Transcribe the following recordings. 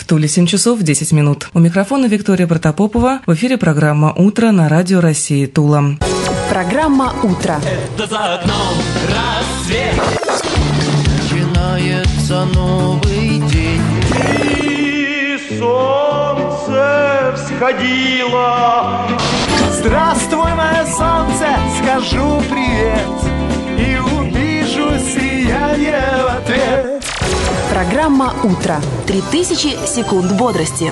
Туле 7 часов 10 минут. У микрофона Виктория Протопопова. В эфире программа «Утро» на Радио России Тула. Программа «Утро». Это за окном рассвет. Начинается новый день. И солнце всходило. Здравствуй, мое солнце, скажу привет и увижу сияние в ответ. Программа «Утро». 3000 секунд бодрости.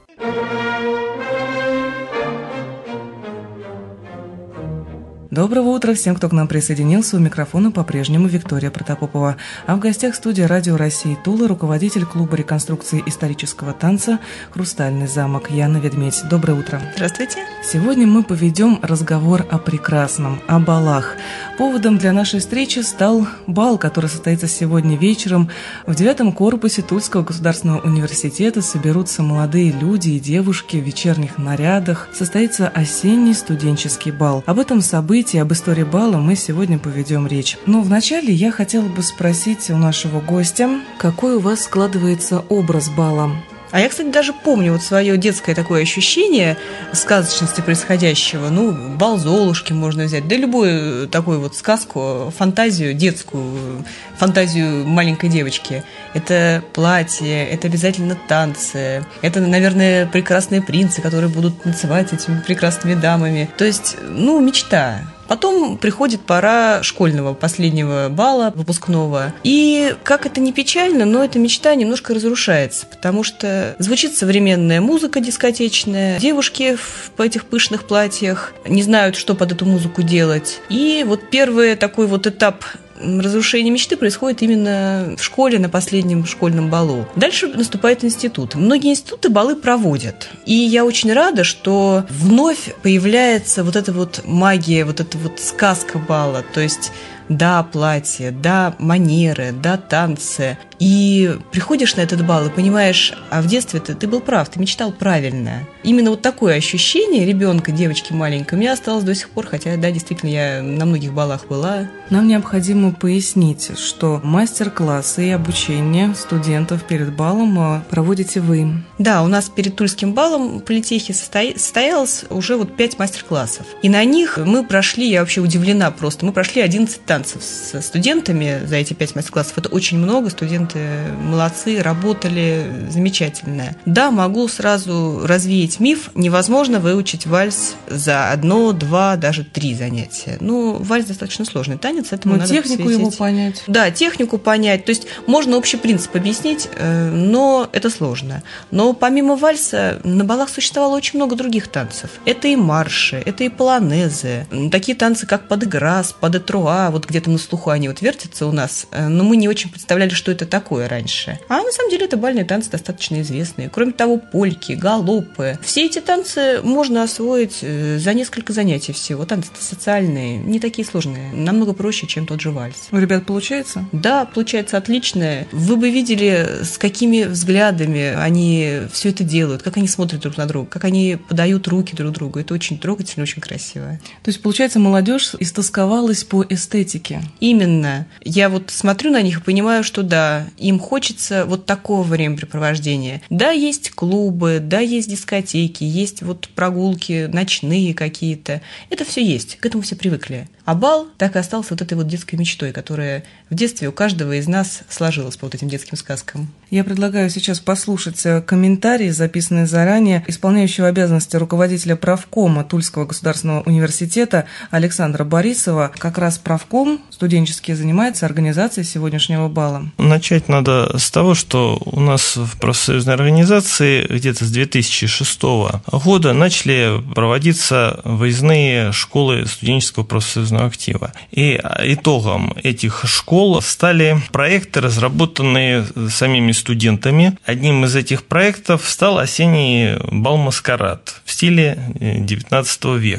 Доброго утра всем, кто к нам присоединился. У микрофона по-прежнему Виктория Протопопова. А в гостях студии Радио России Тула руководитель клуба реконструкции исторического танца «Хрустальный замок» Яна Ведмедь. Доброе утро. Здравствуйте. Сегодня мы поведем разговор о прекрасном, о балах. Поводом для нашей встречи стал бал, который состоится сегодня вечером. В 9-м корпусе Тульского государственного университета соберутся молодые люди и девушки в вечерних нарядах. Состоится осенний студенческий бал. Об этом событии, об истории бала мы сегодня поведем речь. Но вначале я хотела бы спросить у нашего гостя, какой у вас складывается образ бала? А я, кстати, даже помню вот свое детское такое ощущение сказочности происходящего. Ну, бал Золушки можно взять, да любую такую вот сказку, фантазию детскую, фантазию маленькой девочки. Это платье, это обязательно танцы, это, наверное, прекрасные принцы, которые будут танцевать этими прекрасными дамами. То есть, ну, мечта. Потом приходит пора школьного, последнего бала, выпускного. И, как это ни печально, но эта мечта немножко разрушается, потому что звучит современная музыка дискотечная, девушки в этих пышных платьях не знают, что под эту музыку делать. И вот первый такой вот этап разрушение мечты происходит именно в школе, на последнем школьном балу. Дальше наступает институт. Многие институты балы проводят. И я очень рада, что вновь появляется вот эта вот магия, вот эта вот сказка бала. То есть да, платье, да, манеры, да, танцы. И приходишь на этот бал и понимаешь, а в детстве ты был прав, ты мечтал правильно. Именно вот такое ощущение ребенка, девочки маленькой, у меня осталось до сих пор, хотя, да, действительно, я на многих балах была. Нам необходимо пояснить, что мастер-классы и обучение студентов перед балом проводите вы. Да, у нас перед Тульским балом политехи состоялось уже вот 5 мастер-классов. И на них мы прошли, я вообще удивлена просто, мы прошли 11 танцев с студентами за эти 5 мастер-классов. Это очень много, студенты молодцы, работали замечательно. Да, могу сразу развеять миф, невозможно выучить вальс за 1, 2, даже 3 занятия. Ну, вальс достаточно сложный танец, этому надо технику посвятить. его понять. Да, технику понять. То есть можно общий принцип объяснить, но это сложно. Но помимо вальса на балах существовало очень много других танцев. Это и марши, это и полонезы. Такие танцы, как падеграсс, падетруа, вот где-то на слуху они вот вертятся у нас, но мы не очень представляли, что это такое раньше. А на самом деле это бальные танцы достаточно известные. Кроме того, польки, галопы. Все эти танцы можно освоить за несколько занятий всего. Танцы социальные, не такие сложные, намного проще, чем тот же вальс. У ребят получается? Да, получается отлично. Вы бы видели, с какими взглядами они все это делают, как они смотрят друг на друга, как они подают руки друг другу. Это очень трогательно, очень красиво. То есть, получается, молодежь истосковалась по эстетике? Именно. Я вот смотрю на них и понимаю, что да, им хочется вот такого времяпрепровождения. Да, есть клубы, да, есть дискотеки, есть вот прогулки ночные какие-то. Это все есть, к этому все привыкли. А бал так и остался вот этой вот детской мечтой, которая в детстве у каждого из нас сложилась по вот этим детским сказкам. Я предлагаю сейчас послушать комментарии, записанные заранее, исполняющего обязанности руководителя правкома Тульского государственного университета Александра Борисова. Как раз правком студенческий занимается организацией сегодняшнего бала. Начать надо с того, что у нас в профсоюзной организации где-то с 2006 года начали проводиться выездные школы студенческого профсоюзного актива. И итогом этих школ стали проекты, разработанные самими студентами. Одним из этих проектов стал осенний бал-маскарад в стиле XIX века.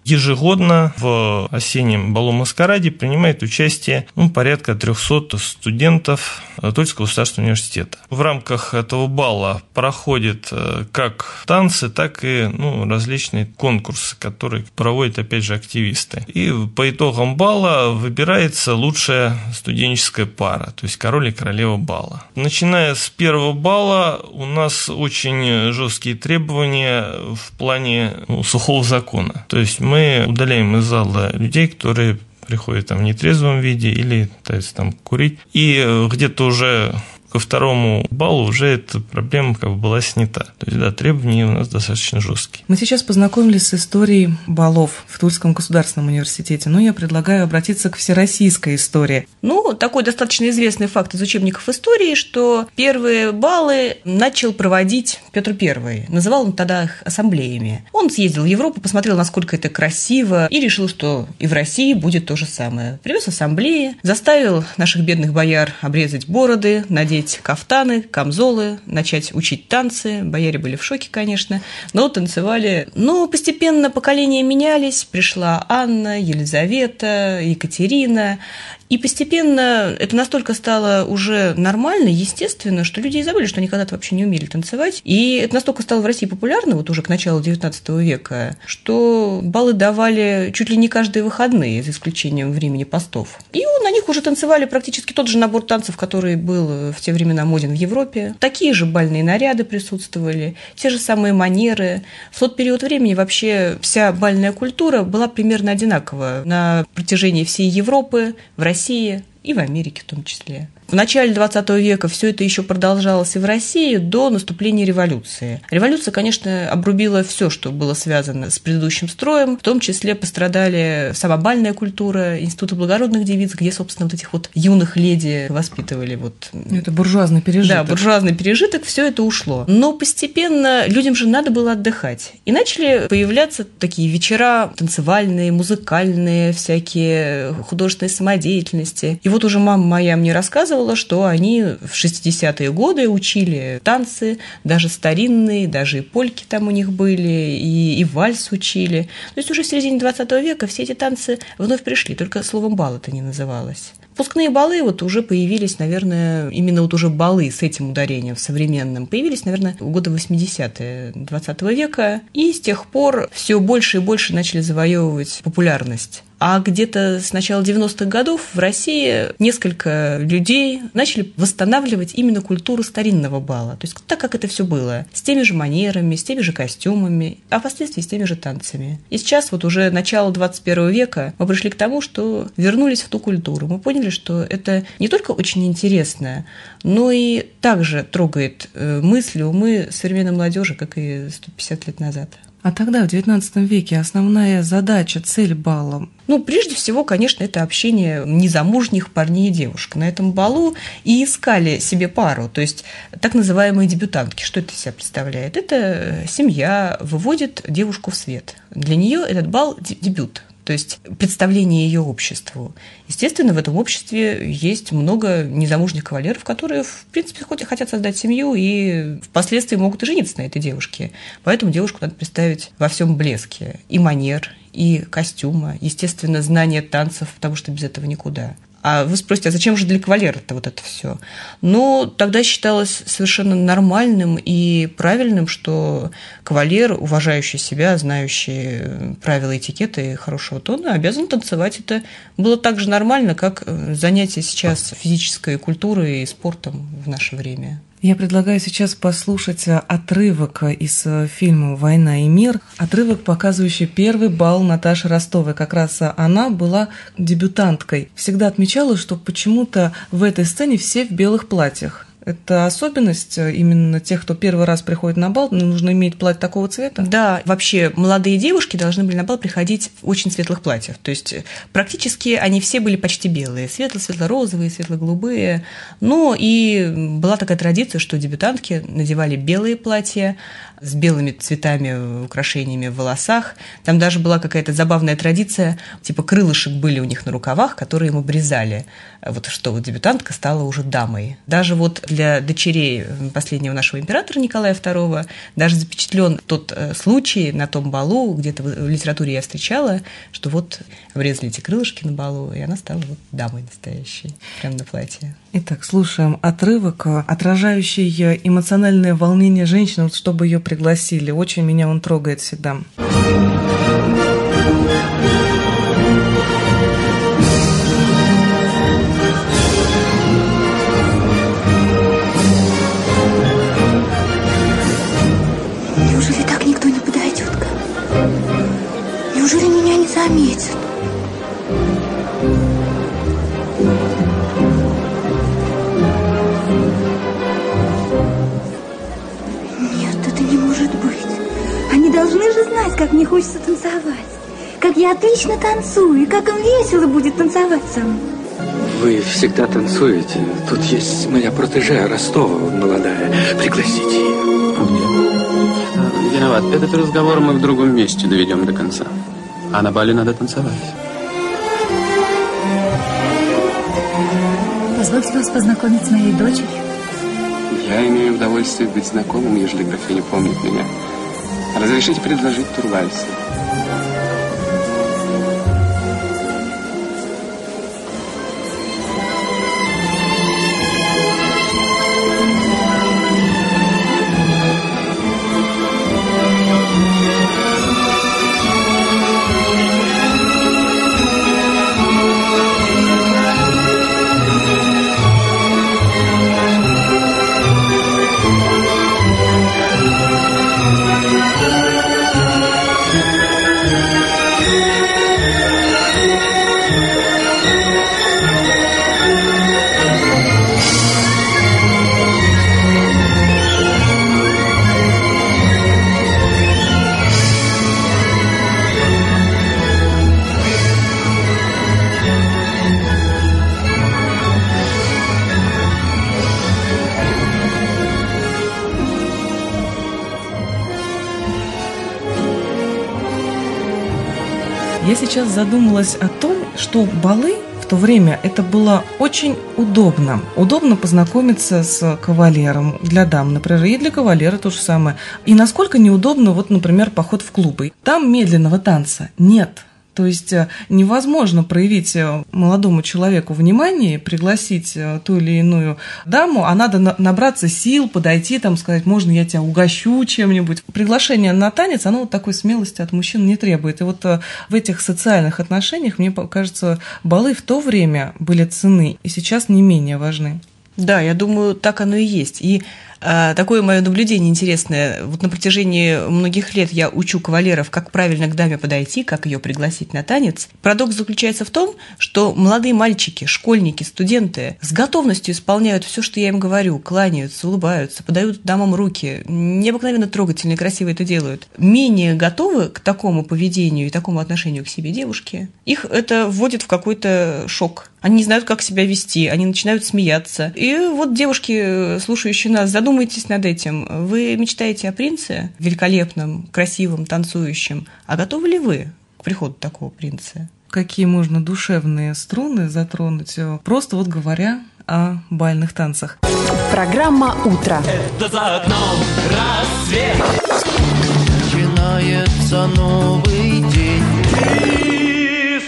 ежегодно в осеннем балу-маскараде принимает участие порядка 300 студентов Тульского государственного университета. В рамках этого бала проходят как танцы, так и различные конкурсы, которые проводят, опять же, активисты. И по итогам бала выбирается лучшая студенческая пара, то есть король и королева бала. Начиная с первого бала у нас очень жесткие требования в плане сухого закона. То есть мы удаляем из зала людей, которые приходят в нетрезвом виде или пытаются курить. И где-то уже ко второму баллу уже эта проблема была снята. То есть, требования у нас достаточно жесткие. Мы сейчас познакомились с историей балов в Тульском государственном университете, но я предлагаю обратиться к всероссийской истории. Такой достаточно известный факт из учебников истории, что первые балы начал проводить Петр I. Называл он тогда их ассамблеями. Он съездил в Европу, посмотрел, насколько это красиво, и решил, что и в России будет то же самое. Привез ассамблеи, заставил наших бедных бояр обрезать бороды, надеть кафтаны, камзолы, начать учить танцы. Бояре были в шоке, конечно, но танцевали. Но постепенно поколения менялись. Пришла Анна, Елизавета, Екатерина. И постепенно это настолько стало уже нормально, естественно, что люди и забыли, что они когда-то вообще не умели танцевать. И это настолько стало в России популярно, уже к началу XIX века, что балы давали чуть ли не каждые выходные, за исключением времени постов. И на них уже танцевали практически тот же набор танцев, который был в те времена моден в Европе. Такие же бальные наряды присутствовали, те же самые манеры. В тот период времени вообще вся бальная культура была примерно одинакова на протяжении всей Европы, в России и в Америке в том числе. В начале XX века все это еще продолжалось и в России до наступления революции. Революция, конечно, обрубила все, что было связано с предыдущим строем. В том числе пострадали сама бальная культура, институты благородных девиц, где, собственно, этих юных леди воспитывали. Это буржуазный пережиток. Да, буржуазный пережиток, все это ушло. Но постепенно людям же надо было отдыхать. И начали появляться такие вечера танцевальные, музыкальные, всякие художественные самодеятельности. И уже мама моя мне рассказывала, что они в 60-е годы учили танцы, даже старинные, даже и польки там у них были, и вальс учили. То есть уже в середине 20 века все эти танцы вновь пришли, только словом бал это не называлось. Выпускные балы уже появились, наверное, именно уже балы с этим ударением в современном, появились, наверное, в годы 80-е 20 века, и с тех пор все больше и больше начали завоевывать популярность. А где-то с начала 90-х годов в России несколько людей начали восстанавливать именно культуру старинного бала. То есть так, как это все было. С теми же манерами, с теми же костюмами, а впоследствии с теми же танцами. И сейчас уже начало 21 века мы пришли к тому, что вернулись в ту культуру. Мы поняли, что это не только очень интересно, но и также трогает мысли, умы современной молодежи, как и 150 лет назад. А тогда, в XIX веке, основная задача, цель бала? Прежде всего, конечно, это общение незамужних парней и девушек. На этом балу и искали себе пару, то есть так называемые дебютантки. Что это из себя представляет? Это семья выводит девушку в свет. Для нее этот бал – дебют. То есть представление ее обществу. Естественно, в этом обществе есть много незамужних кавалеров, которые, в принципе, хотят создать семью и впоследствии могут и жениться на этой девушке. Поэтому девушку надо представить во всем блеске. И манер, и костюма, естественно, знание танцев, потому что без этого никуда. А вы спросите, а зачем же для кавалера-то это все? Тогда считалось совершенно нормальным и правильным, что кавалер, уважающий себя, знающий правила этикета и хорошего тона, обязан танцевать. Это было так же нормально, как занятие сейчас физической культурой и спортом в наше время. Я предлагаю сейчас послушать отрывок из фильма «Война и мир», отрывок, показывающий первый бал Наташи Ростовой. Как раз она была дебютанткой. Всегда отмечала, что почему-то в этой сцене все в белых платьях. Это особенность именно тех, кто первый раз приходит на бал, нужно иметь платье такого цвета? Да, вообще молодые девушки должны были на бал приходить в очень светлых платьях. То есть практически они все были почти белые, светло-светло-розовые, светло-голубые. И была такая традиция, что дебютантки надевали белые платья с белыми цветами, украшениями в волосах. Там даже была какая-то забавная традиция, типа крылышек были у них на рукавах, которые им обрезали. Что дебютантка стала уже дамой. Даже для для дочерей последнего нашего императора Николая II. Даже запечатлен тот случай на том балу, где-то в литературе я встречала, что вот обрезали эти крылышки на балу, и она стала вот дамой настоящей, прямо на платье. Итак, слушаем отрывок, отражающий эмоциональное волнение женщины, вот чтобы ее пригласили. Очень меня он трогает всегда. Неужели так никто не подойдет ко мне? Неужели меня не заметят? Должны же знать, как мне хочется танцевать. Как я отлично танцую, и как им весело будет танцевать со мной. Вы всегда танцуете. Тут есть моя протеже Ростова, молодая. Пригласите ее. Виноват. Этот разговор мы в другом месте доведем до конца. А на бале надо танцевать. Позвольте вас познакомить с моей дочерью. Я имею удовольствие быть знакомым, ежели графиня помнит меня. Разрешите предложить турвальс. Я сейчас задумалась о том, что балы в то время это было очень удобно. Удобно познакомиться с кавалером для дам, например, и для кавалера то же самое. И насколько неудобно, вот, например, поход в клубы. Там медленного танца нет. То есть невозможно проявить молодому человеку внимание, пригласить ту или иную даму, а надо набраться сил, подойти, там, сказать, можно я тебя угощу чем-нибудь. Приглашение на танец, оно вот такой смелости от мужчин не требует. И вот в этих социальных отношениях, мне кажется, балы в то время были ценны, и сейчас не менее важны. Да, я думаю, так оно и есть. И такое мое наблюдение интересное. Вот на протяжении многих лет я учу кавалеров, как правильно к даме подойти, как ее пригласить на танец. Парадокс заключается в том, что молодые мальчики, школьники, студенты с готовностью исполняют все, что я им говорю, кланяются, улыбаются, подают дамам руки, необыкновенно трогательно и красиво это делают. Менее готовы к такому поведению и такому отношению к себе девушки. Их это вводит в какой-то шок. Они не знают, как себя вести, они начинают смеяться. И вот девушки, слушающие нас, задумайтесь над этим. Вы мечтаете о принце великолепном, красивом, танцующем. А готовы ли вы к приходу такого принца? Какие можно душевные струны затронуть, просто вот говоря о бальных танцах. Программа «Утро». Это за окном рассвет. Начинается новый день. И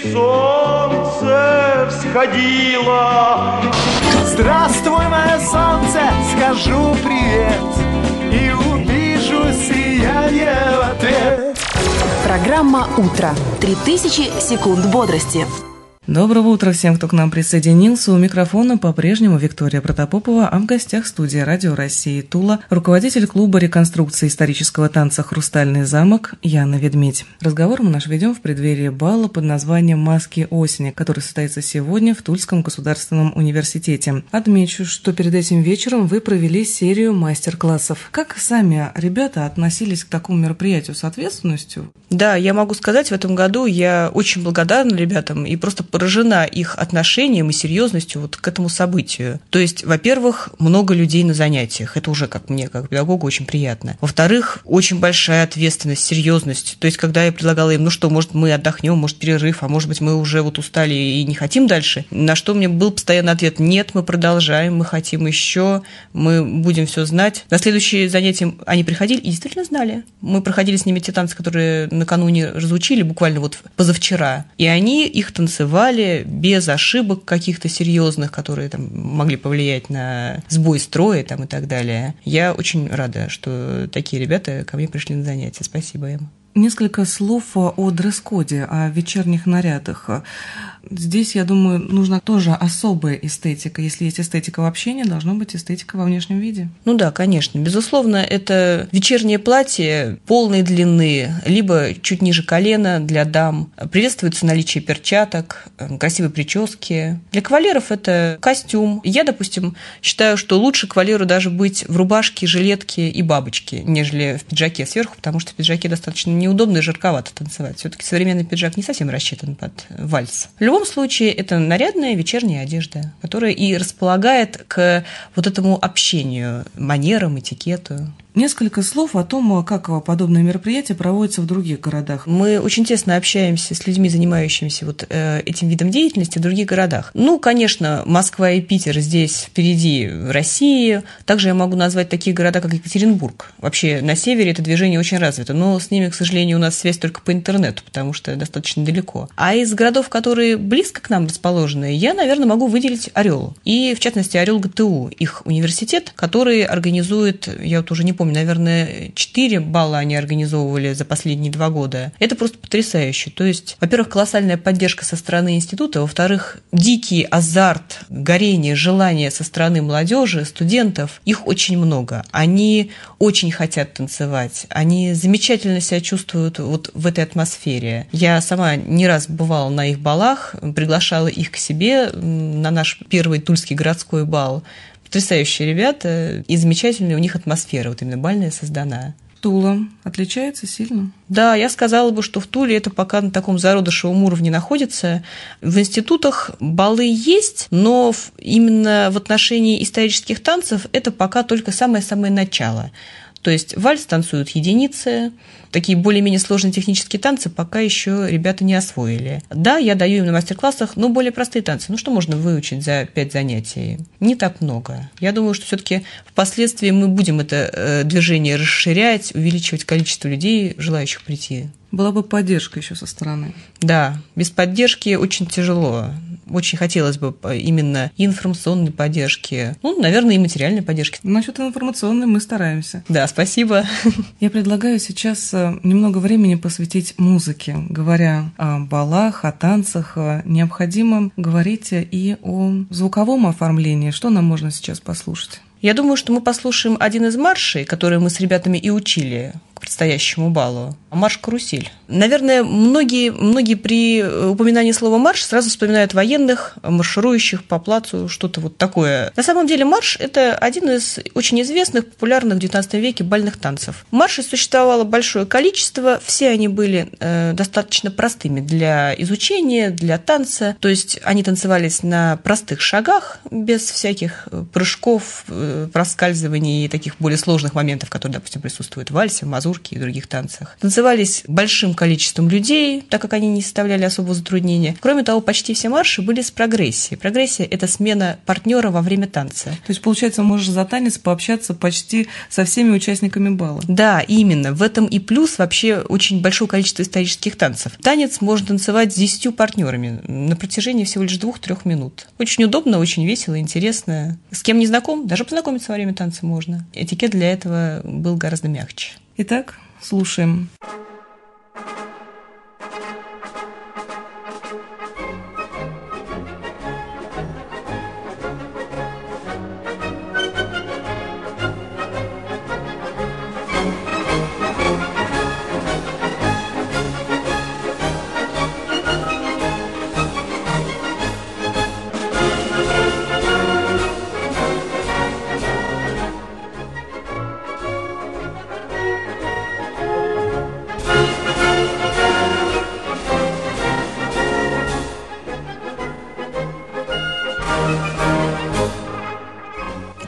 солнце всходило. Здравствуй, мое солнце, скажу привет и увижу сияние в ответ. Программа «Утро». 3000 секунд бодрости. Доброго утра всем, кто к нам присоединился. У микрофона по-прежнему Виктория Протопопова, а в гостях студии Радио России Тула, руководитель клуба реконструкции исторического танца «Хрустальный замок» Яна Ведмедь. Разговор мы наш ведем в преддверии бала под названием «Маски осени», который состоится сегодня в Тульском государственном университете. Отмечу, что перед этим вечером вы провели серию мастер-классов. Как сами ребята относились к такому мероприятию с ответственностью? Да, я могу сказать, в этом году я очень благодарна ребятам и просто поражена их отношением и серьезностью вот к этому событию. То есть, во-первых, много людей на занятиях. Это уже, как мне, как педагогу, очень приятно. Во-вторых, очень большая ответственность, серьезность. То есть, когда я предлагала им, ну что, может, мы отдохнем, может, перерыв, а может быть, мы уже вот устали и не хотим дальше, на что мне был постоянный ответ: нет, мы продолжаем, мы хотим еще, мы будем все знать. На следующие занятия они приходили и действительно знали. Мы проходили с ними те танцы, которые накануне разучили, буквально вот позавчера, и они их танцевали без ошибок каких-то серьезных, которые там могли повлиять на сбой строя там, и так далее. Я очень рада, что такие ребята ко мне пришли на занятия. Спасибо им. Несколько слов о дресс-коде, о вечерних нарядах. Здесь, я думаю, нужна тоже особая эстетика. Если есть эстетика в общении, должна быть эстетика во внешнем виде. Ну да, конечно. Безусловно, это вечернее платье полной длины, либо чуть ниже колена для дам. Приветствуется наличие перчаток, красивой прически. Для кавалеров это костюм. Я, допустим, считаю, что лучше кавалеру даже быть в рубашке, жилетке и бабочке, нежели в пиджаке сверху, потому что в пиджаке достаточно неудобно и жарковато танцевать. Все-таки современный пиджак не совсем рассчитан под вальс. В любом случае, это нарядная вечерняя одежда, которая и располагает к вот этому общению, манерам, этикету. Несколько слов о том, как подобные мероприятия проводятся в других городах. Мы очень тесно общаемся с людьми, занимающимися вот этим видом деятельности в других городах. Ну, конечно, Москва и Питер здесь впереди России. Также я могу назвать такие города, как Екатеринбург. Вообще на севере это движение очень развито, но с ними, к сожалению, у нас связь только по интернету, потому что достаточно далеко. А из городов, которые близко к нам расположены, я, наверное, могу выделить Орел. И, в частности, Орел ГТУ, их университет, который организует, я вот уже не помню, наверное, 4 балла они организовывали за последние 2 года. Это просто потрясающе. То есть, во-первых, колоссальная поддержка со стороны института, во-вторых, дикий азарт, горение, желание со стороны молодежи, студентов. Их очень много. Они очень хотят танцевать. Они замечательно себя чувствуют вот в этой атмосфере. Я сама не раз бывала на их балах, приглашала их к себе на наш первый тульский городской бал. Потрясающие ребята и замечательная у них атмосфера, вот именно бальная создана. Тула отличается сильно? Да, я сказала бы, что в Туле это пока на таком зародышевом уровне находится. В институтах балы есть, но именно в отношении исторических танцев это пока только самое-самое начало. То есть вальс танцуют единицы, такие более-менее сложные технические танцы пока еще ребята не освоили. Да, я даю им на мастер-классах, но более простые танцы. Ну, что можно выучить за 5 занятий? Не так много. Я думаю, что все-таки впоследствии мы будем это движение расширять, увеличивать количество людей, желающих прийти. Была бы поддержка еще со стороны. Да, без поддержки очень тяжело. Очень хотелось бы именно информационной поддержки, ну, наверное, и материальной поддержки. Насчет информационной мы стараемся. Да, спасибо. Я предлагаю сейчас немного времени посвятить музыке. Говоря о балах, о танцах, необходимо говорить и о звуковом оформлении. Что нам можно сейчас послушать? Я думаю, что мы послушаем один из маршей, который мы с ребятами и учили к предстоящему балу. Марш «Карусель». Наверное, многие при упоминании слова «марш» сразу вспоминают военных, марширующих по плацу, что-то вот такое. На самом деле марш – это один из очень известных, популярных в XIX веке бальных танцев. Маршей существовало большое количество, все они были достаточно простыми для изучения, для танца. То есть они танцевались на простых шагах, без всяких прыжков, проскальзываний и таких более сложных моментов, которые, допустим, присутствуют в вальсе, в мазурке и других танцах. Танцевались большим количеством людей, так как они не составляли особого затруднения. Кроме того, почти все марши были с прогрессией. Прогрессия – это смена партнера во время танца. То есть, получается, можешь за танец пообщаться почти со всеми участниками бала. Да, именно. В этом и плюс вообще очень большое количество исторических танцев. Танец можно танцевать с 10 партнерами на протяжении всего лишь 2-3 минут. Очень удобно, очень весело, интересно. С кем не знаком, даже познакомиться во время танца можно. Этикет для этого был гораздо мягче. Итак, слушаем.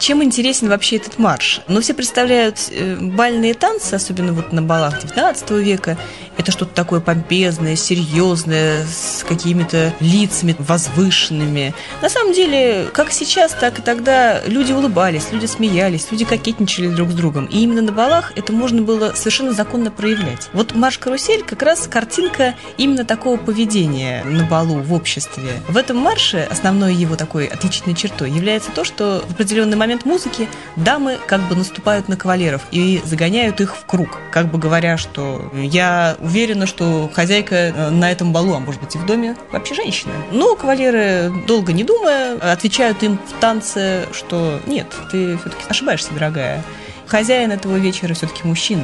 Чем интересен вообще этот марш? Ну, все представляют бальные танцы, особенно вот на балах XIX века, это что-то такое помпезное, серьезное, с какими-то лицами возвышенными. На самом деле, как сейчас, так и тогда люди улыбались, люди смеялись, люди кокетничали друг с другом. И именно на балах это можно было совершенно законно проявлять. Вот марш-карусель как раз картинка именно такого поведения на балу в обществе. В этом марше основной его такой отличительной чертой является то, что в определенный момент музыки дамы как бы наступают на кавалеров и загоняют их в круг, как бы говоря, что я уверена, что хозяйка на этом балу, а может быть и в доме, вообще женщина. Но кавалеры, долго не думая, отвечают им в танце, что нет, ты все-таки ошибаешься, дорогая. Хозяин этого вечера все-таки мужчина.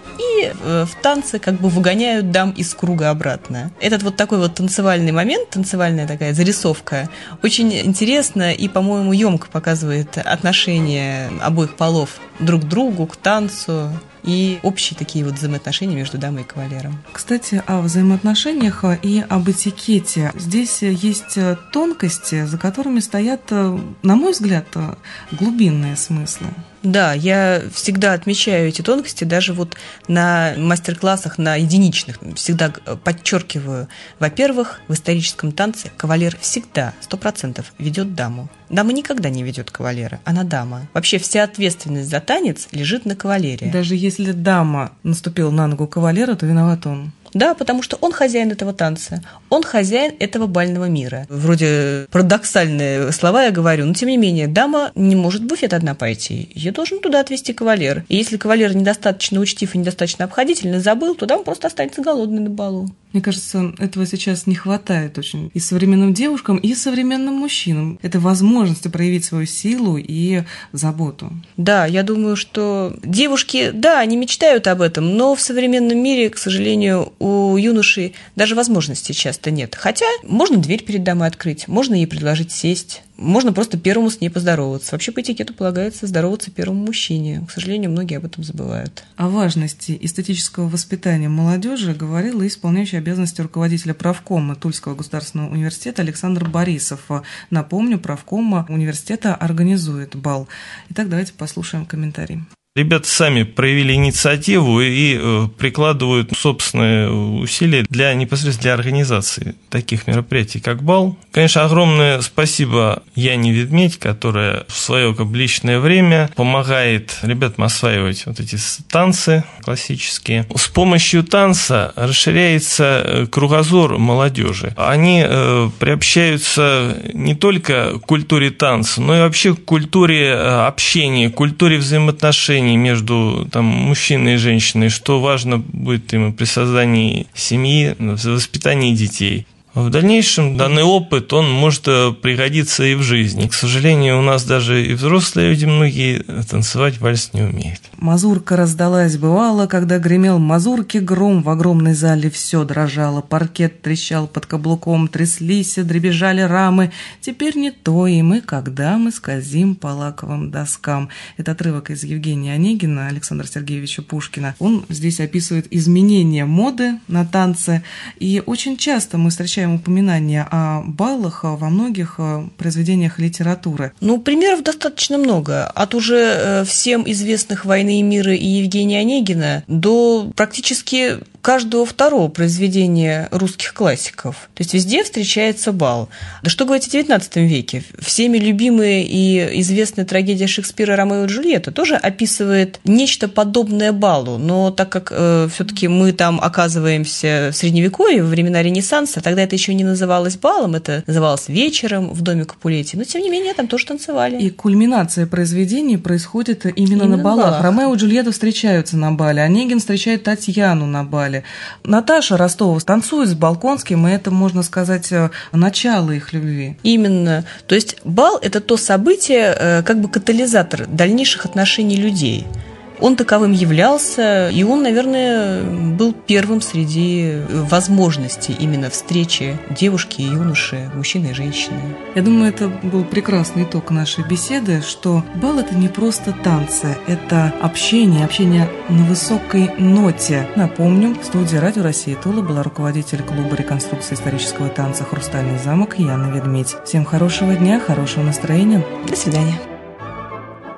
И в танце как бы выгоняют дам из круга обратно. Этот вот такой вот танцевальный момент, танцевальная такая зарисовка, очень интересно и, по-моему, емко показывает отношение обоих полов друг к другу, к танцу и общие такие вот взаимоотношения между дамой и кавалером. Кстати, о взаимоотношениях и об этикете. Здесь есть тонкости, за которыми стоят, на мой взгляд, глубинные смыслы. Да, я всегда отмечаю эти тонкости, даже вот на мастер-классах, на единичных, всегда подчеркиваю. Во-первых, в историческом танце кавалер всегда, 100% ведет даму. Дама никогда не ведет кавалера, она дама. Вообще вся ответственность за танец лежит на кавалере. Даже если дама наступила на ногу кавалера, то виноват он. Да, потому что он хозяин этого танца, он хозяин этого бального мира. Вроде парадоксальные слова я говорю, но тем не менее, дама не может в буфет одна пойти, ее должен туда отвезти кавалер. И если кавалер недостаточно учтив и недостаточно обходительный, забыл, то дама просто останется голодной на балу. Мне кажется, этого сейчас не хватает очень и современным девушкам, и современным мужчинам. Это возможности проявить свою силу и заботу. Да, я думаю, что девушки, да, они мечтают об этом, но в современном мире, к сожалению, у юношей даже возможностей часто нет. Хотя можно дверь перед дамой открыть, можно ей предложить сесть, можно просто первому с ней поздороваться. Вообще по этикету полагается здороваться первому мужчине. К сожалению, многие об этом забывают. О важности эстетического воспитания молодежи говорил исполняющий обязанности руководителя правкома Тульского государственного университета Александр Борисов. Напомню, правком университета организует бал. Итак, давайте послушаем комментарий. Ребята сами проявили инициативу и прикладывают собственные усилия непосредственно для организации таких мероприятий, как бал. Конечно, огромное спасибо Яне Ведмедь, которая в свое личное время помогает ребятам осваивать вот эти танцы классические. С помощью танца расширяется кругозор молодежи. Они приобщаются не только к культуре танца, но и вообще к культуре общения, культуре взаимоотношений между мужчиной и женщиной, что важно будет им при создании семьи, воспитании детей. В дальнейшем данный опыт, он может пригодиться и в жизни. К сожалению, у нас даже и взрослые люди многие танцевать вальс не умеют. Мазурка раздалась, бывало, когда гремел мазурки гром, в огромной зале все дрожало, паркет трещал под каблуком, тряслись, дребезжали рамы. Теперь не то, и мы, когда мы скользим по лаковым доскам. Это отрывок из Евгения Онегина, Александра Сергеевича Пушкина. Он здесь описывает изменения моды на танцы, и очень часто мы встречаем упоминания о баллах во многих произведениях литературы. Примеров достаточно много. От уже всем известных «Войны и мира» и Евгения Онегина до практически каждого второго произведения русских классиков. То есть везде встречается бал. Да что говорить о XIX веке. Всеми любимая и известная трагедия Шекспира «Ромео и Джульетта» тоже описывает нечто подобное балу. Но так как все-таки мы там оказываемся в Средневековье, во времена Ренессанса, тогда это еще не называлось балом, это называлось вечером в доме Капулетти. Но, тем не менее, там тоже танцевали. И кульминация произведений происходит именно на балах. Ромео и Джульетта встречаются на бале, Онегин встречает Татьяну на бале. Наташа Ростова танцует с Болконским, и это, можно сказать, начало их любви. Именно. То есть бал – это то событие, как бы катализатор дальнейших отношений людей. Он таковым являлся, и он, наверное, был первым среди возможностей именно встречи девушки и юноши, мужчины и женщины. Я думаю, это был прекрасный итог нашей беседы, что бал – это не просто танцы, это общение на высокой ноте. Напомню, в студии Радио России Тула была руководитель клуба реконструкции исторического танца «Хрустальный замок» Яна Ведмедь. Всем хорошего дня, хорошего настроения. До свидания.